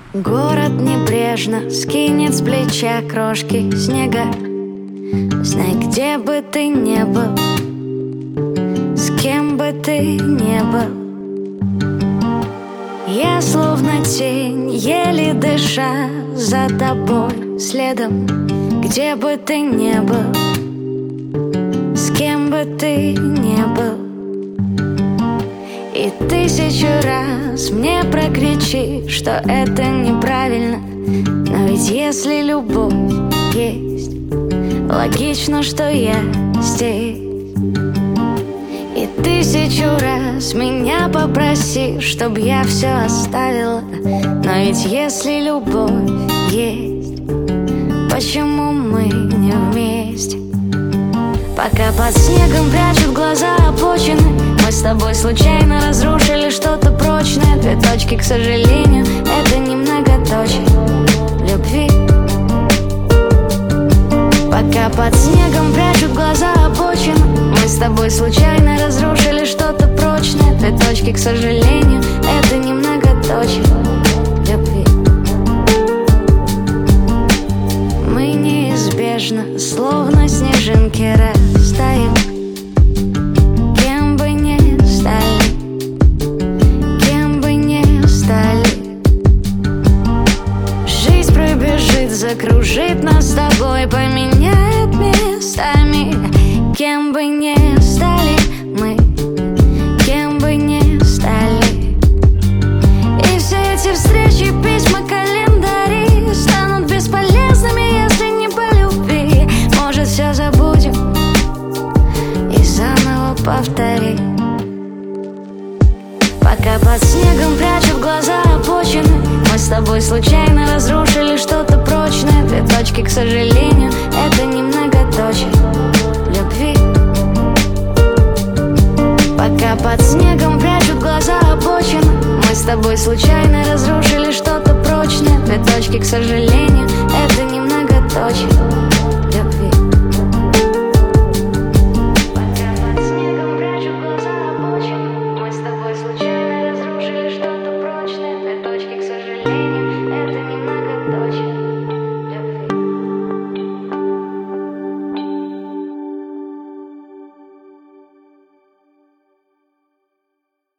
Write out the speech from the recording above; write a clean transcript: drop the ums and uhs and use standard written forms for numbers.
Город небрежно скинет с плеча крошки снега. Знай, где бы ты не был, с кем бы ты не был, я словно тень, еле дыша за тобой следом. Где бы ты не был, с кем бы ты не был, и 1000 раз мне прокричи, что это неправильно. Но ведь если любовь есть, логично, что я здесь. И 1000 раз меня попроси, чтоб я все оставила. Но ведь если любовь есть, почему мы не вместе? Пока под снегом прячут глаза обочины, мы с тобой случайно разрушили что-то прочное. 2 точки, к сожалению, это не многоточие любви. Пока под снегом прячут глаза обочины, мы с тобой случайно разрушили что-то прочное. 2 точки, к сожалению, это не многоточие любви. Мы неизбежно, словно снежинки, растаем. Кем бы ни стали, кем бы ни стали, жизнь пробежит, закружит нас с тобой, поменяет местами. Кем бы ни стали мы, кем бы ни стали, и все эти встречи, письма, календари станут бесполезными, если не по любви. Может, все забудем и заново повтори. Пока под снегом прячут глаза обочины, мы с тобой случайно разрушили что-то прочное. 2 точки, к сожалению, это не многоточие любви. Пока под снегом прячут глаза обочины, мы с тобой случайно